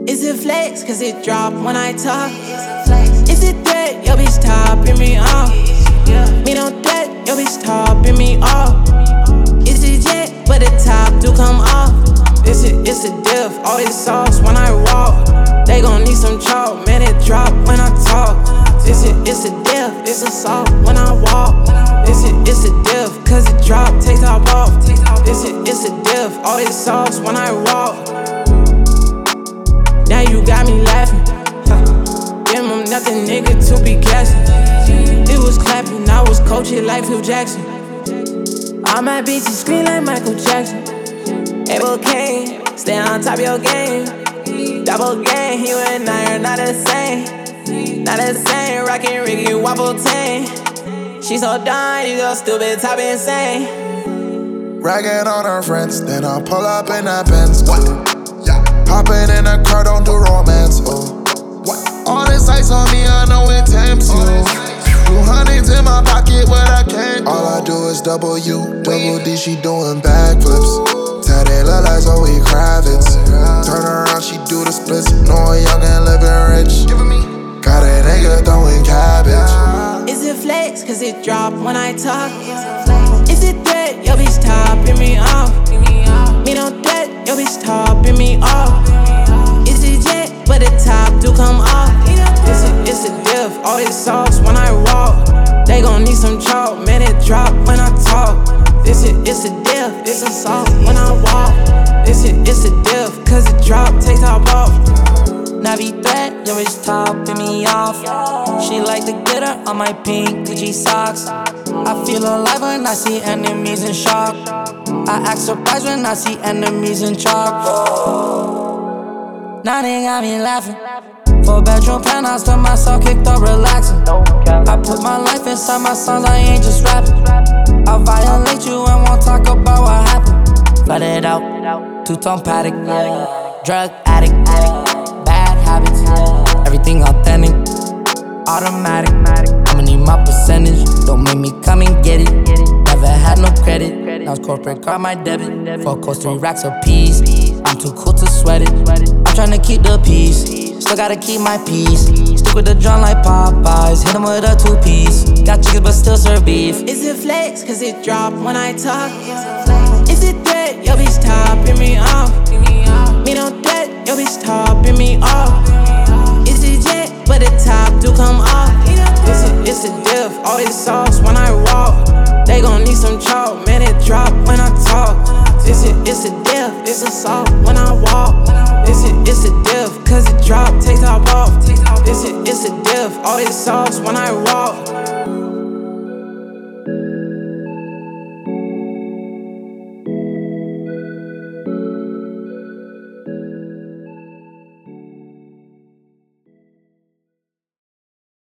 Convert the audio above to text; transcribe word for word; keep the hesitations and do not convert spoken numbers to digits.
Is it flex? Cause it drop when I talk. Is it that your bitch topping me off? Me don't that your bitch topping me off. Is it jet? But the top do come off. This it, it's a diff, all this sauce when I walk. They gon' need some chalk, man, it drop when I talk. This it, it's a diff, it's a salt when I walk. This it, it's a diff, cause it drop, take top off. This it, it's a diff, all this sauce when I walk. Now you got me laughing. Give him nothing, nigga, to be gassing. It was clapping, I was coaching like Phil Jackson. All my bitches scream like Michael Jackson. Able Kane, stay on top of your game. Double game, you and I are not the same. Not the same, rockin' Ricky Wobble Tang. She so dumb, you so stupid, top insane. Ragging on her friends, then I pull up in that Benz. What? Yeah. Poppin' in the car, don't do romance. Oh. What? All this ice on me, I know it tempts you. Two hundreds in my pocket, what I can't do. All I do is double U, double D, she doing backflips. Tell they look like Zoe Kravitz. Turn around, she do the splits. Knowing young and living rich. Got a nigga throwing cabbage. Is it flex? Cause it drop when I talk. Is it that your bitch topping me off? Me don't that your bitch topping me off. Is it jet? But the top do come off. It's a, it's a diff, all this sauce when I walk. They gon' need some chalk, man, it drop when I talk. This it, it's a diff, it's a salt when I walk. This it, it's a diff, cause it drop, take top off. Navi threat, your bitch topping me off. She like the glitter on my pink Gucci socks. I feel alive when I see enemies in shock. I act surprised when I see enemies in chalk. Now they got me laughing. Four bedroom penthouse to myself, kicked up relaxing. I put my life inside my songs, I ain't just rapping. I violate you and won't talk about what happened. Flooded out, two-tone paddock. Drug addict, bad habits. Everything authentic, automatic. I'ma need my percentage, don't make me come and get it. Never had no credit, now it's corporate card my debit. Four coats, three racks a piece. I'm too cool to sweat it. I'm tryna keep the peace, still gotta keep my peace. Stick with the drum like Popeyes, hit 'em with a two-piece. Got chickens but still serve beef. Is it flex? Cause it drop when I talk. Is it that your bitch topping me off? Me don't that your bitch topping me off. Is it jet? But the top do come off. It's a, it's a diff, all this sauce when I walk. They gon' need some chalk, man, it drop when I talk. It's a, it's a diff, it's a salt when I walk. It's a, it's a diff, cause it drop, take top off. It's a, it's a diff, all this sauce when I walk.